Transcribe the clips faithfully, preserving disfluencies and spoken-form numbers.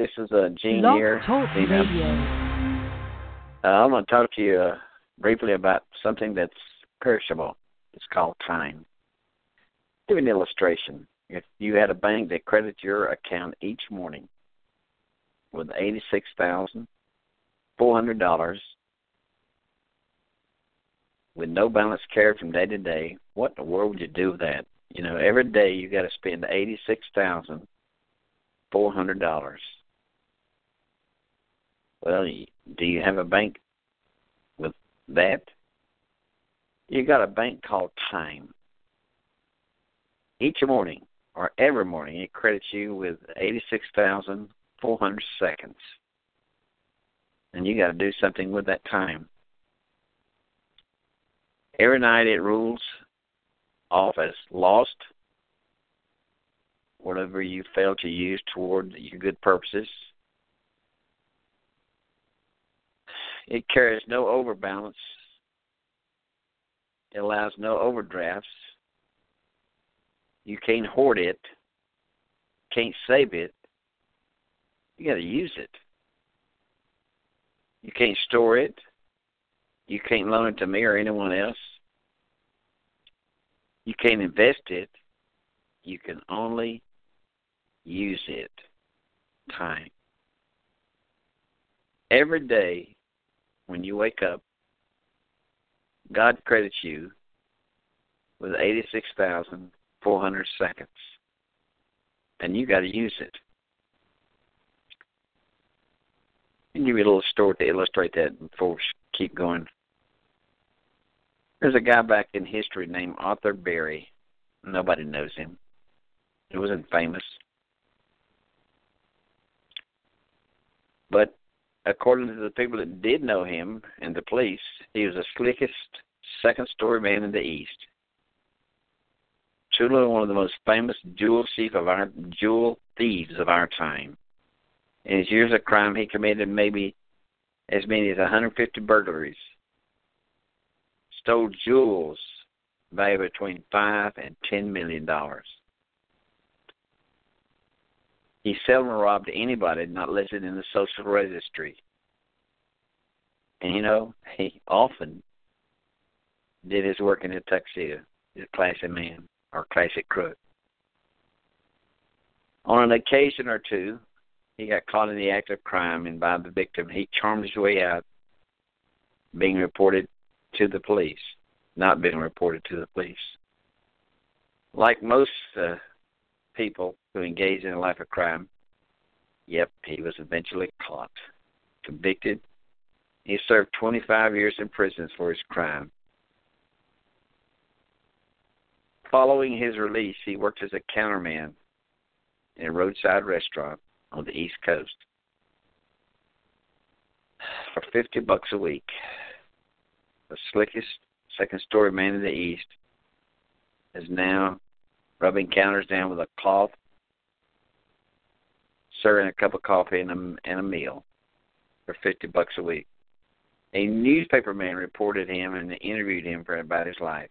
This is uh, Gene Blog here. Talk Gene, Radio. uh, I'm going to talk to you uh, briefly about something that's perishable. It's called time. Give an illustration. If you had a bank that credits your account each morning with eighty-six thousand four hundred dollars with no balance carried from day to day, what in the world would you do with that? You know, every day you got to spend eighty-six thousand four hundred dollars. Well, do you have a bank with that? You got a bank called time. Each morning, or every morning, it credits you with eighty-six thousand four hundred seconds. And you got to do something with that time. Every night it rules off as lost, whatever you fail to use toward your good purposes. It carries no overbalance. It allows no overdrafts. You can't hoard it. Can't save it. You got to use it. You can't store it. You can't loan it to me or anyone else. You can't invest it. You can only use it. Time. Every day when you wake up, God credits you with eighty-six thousand four hundred seconds. And you got to use it. I'll give you a little story to illustrate that before we keep going. There's a guy back in history named Arthur Berry. Nobody knows him. He wasn't famous. But according to the people that did know him and the police, he was the slickest second-story man in the East. Truly one of the most famous jewel thief of our jewel thieves of our time. In his years of crime, he committed maybe as many as one hundred fifty burglaries. Stole jewels valued between five and ten million dollars. He seldom robbed anybody not listed in the social registry. And you know, he often did his work in a tuxedo. He's a classy man or classic crook. On an occasion or two, he got caught in the act of crime, and by the victim, he charmed his way out, being reported to the police, not being reported to the police. Like most uh, people who engage in a life of crime, yep, he was eventually caught, convicted. He served twenty-five years in prison for his crime. Following his release, he worked as a counterman in a roadside restaurant on the East Coast for fifty bucks a week. The slickest second-story man in the East is now rubbing counters down with a cloth, serving a cup of coffee and a, and a meal for fifty bucks a week. A newspaper man reported him and interviewed him for about his life.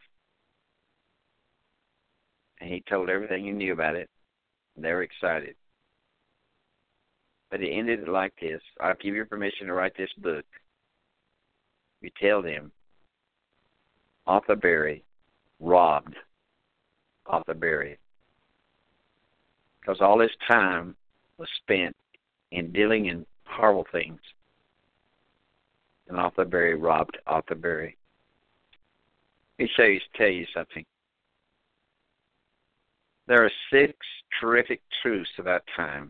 And he told everything he knew about it. They were excited. But he ended it like this: I'll give you permission to write this book. You tell them Arthur Berry robbed Arthur Berry, because all his time was spent in dealing in horrible things. And Arthur Berry robbed Arthur Berry. Let me show you, tell you something. There are six terrific truths about time.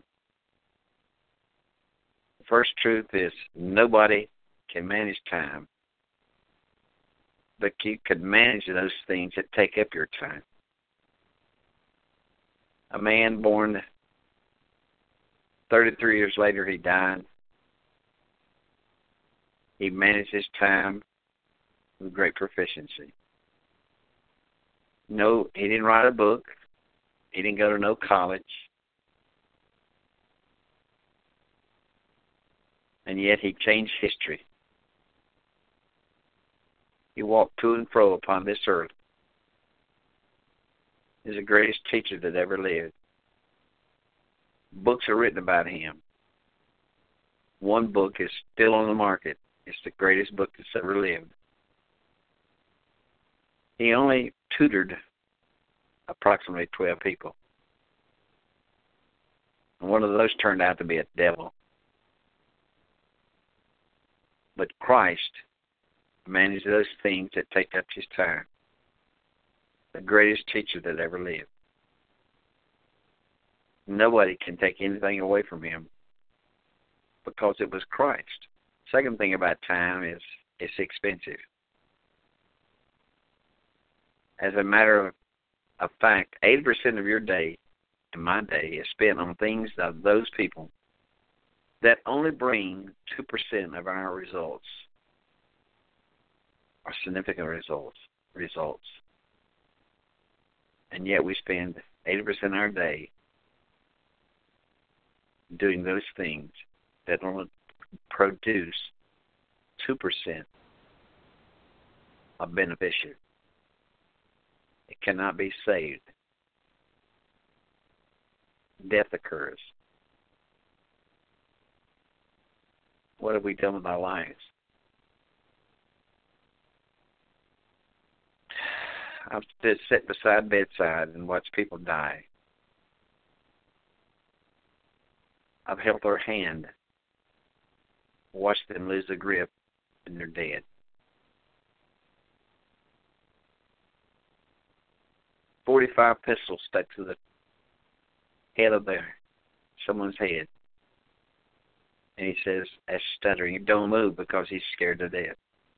The first truth is nobody can manage time, but you can manage those things that take up your time. A man born thirty-three years later, he died. He managed his time with great proficiency. No, he didn't write a book. He didn't go to no college. And yet he changed history. He walked to and fro upon this earth. He's the greatest teacher that ever lived. Books are written about him. one book is still on the market. It's the greatest book that's ever lived. He only tutored approximately twelve people. And one of those turned out to be a devil. But Christ manages those things that take up his time. The greatest teacher that ever lived. Nobody can take anything away from him because it was Christ. Second thing about time is it's expensive. As a matter of, of fact, eighty percent of your day and my day is spent on things of those people that only bring two percent of our results, our significant results. results. And yet we spend eighty percent of our day doing those things that only produce two percent of beneficial. It cannot be saved. Death occurs. What have we done with our lives? I've stood sit beside bedside and watched people die. I've held their hand, watched them lose the grip, and they're dead. Forty-five pistols stuck to the head of their someone's head. And he says, as stuttering, don't move because he's scared to death.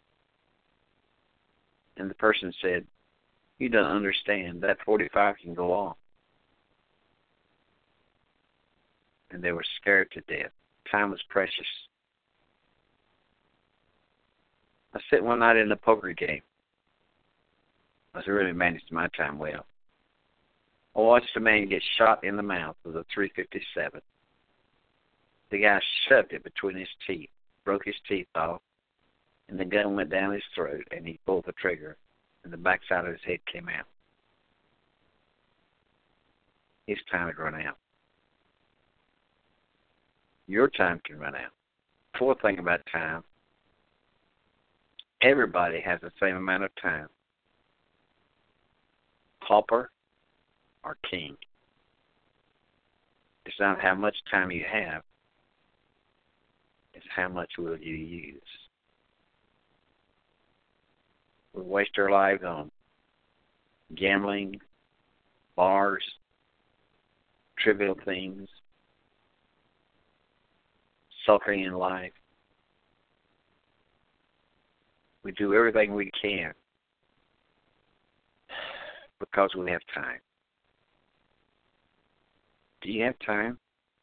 And the person said, you don't understand, that forty-five can go off. And they were scared to death. Time was precious. I sat one night in a poker game. I was really managed my time well. I watched a man get shot in the mouth with a three fifty-seven. The guy shoved it between his teeth, broke his teeth off, and the gun went down his throat, and he pulled the trigger, and the backside of his head came out. His time had run out. Your time can run out. Fourth thing about time, everybody has the same amount of time. Pauper or king. It's not how much time you have. It's how much will you use. We waste our lives on gambling, bars, trivial things, suffering in life. We do everything we can because we have time. Do you have time?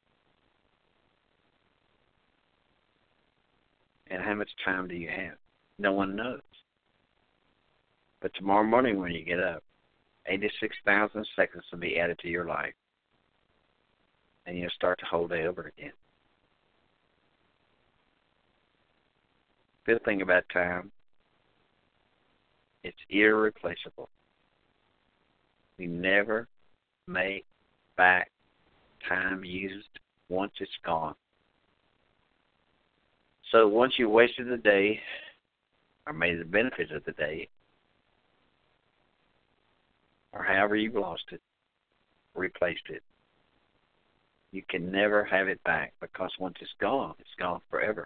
And how much time do you have? No one knows. But tomorrow morning when you get up, eighty-six thousand seconds will be added to your life. And you'll start the whole day over again. Fifth thing about time, it's irreplaceable. We never make back time used once it's gone. So once you wasted the day, or made the benefit of the day, or however you've lost it, replaced it, you can never have it back because once it's gone, it's gone forever.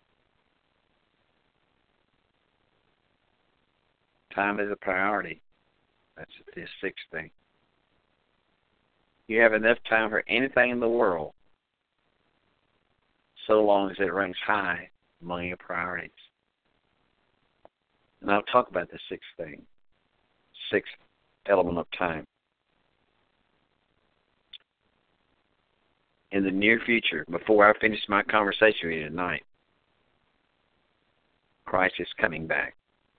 Time is a priority. That's the sixth thing. You have enough time for anything in the world so long as it ranks high among your priorities. And I'll talk about the sixth thing, sixth element of time. In the near future, before I finish my conversation with you tonight, Christ is coming back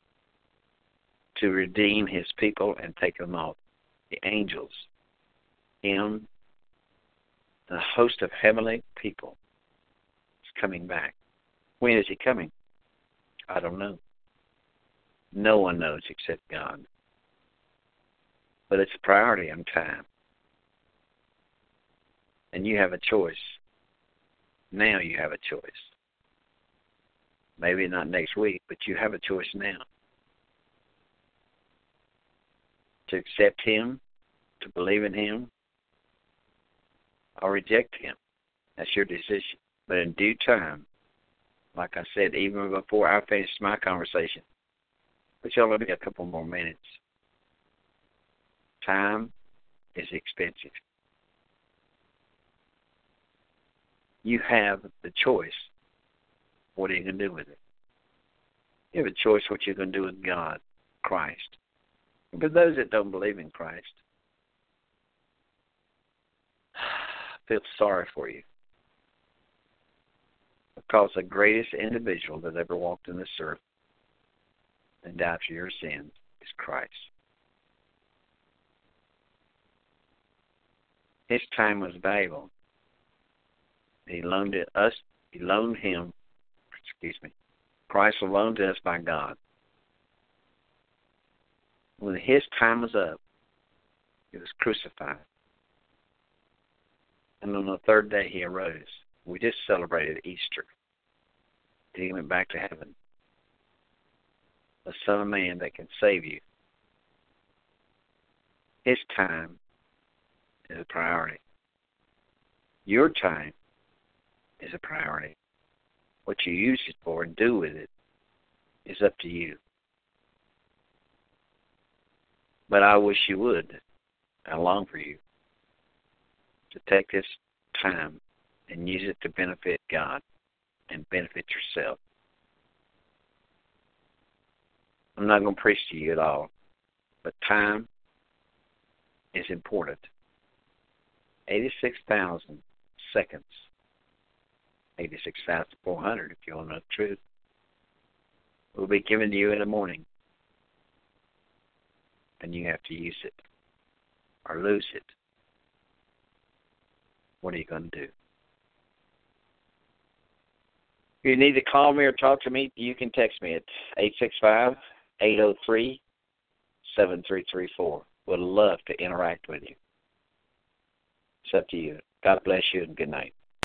to redeem his people and take them off. The angels, him, the host of heavenly people is coming back. When is he coming? I don't know. No one knows except God. But it's a priority on time. And you have a choice. Now you have a choice. Maybe not next week, but you have a choice now. To accept him, to believe in him, or reject him. That's your decision. But in due time, like I said, even before I finished my conversation, which will only be a couple more minutes, time is expensive. You have the choice. What are you going to do with it? You have a choice what you're going to do with God, Christ. And for those that don't believe in Christ, I feel sorry for you. Because the greatest individual that ever walked in this earth and died for your sins is Christ. His time was valuable. He loaned it us. He loaned him. Excuse me. Christ was loaned to us by God. When his time was up, he was crucified. And on the third day he arose. We just celebrated Easter. He went back to heaven. The Son of Man that can save you. His time is a priority. Your time is a priority. What you use it for and do with it is up to you. But I wish you would. I long for you to take this time and use it to benefit God and benefit yourself. I'm not going to preach to you at all, but time is important. eighty-six thousand seconds. eighty-six thousand four hundred if you want to know the truth. Will be given to you in the morning. And you have to use it or lose it. What are you going to do? If you need to call me or talk to me, you can text me at eight six five, eight zero three, seven three three four. Would love to interact with you. It's up to you. God bless you and good night.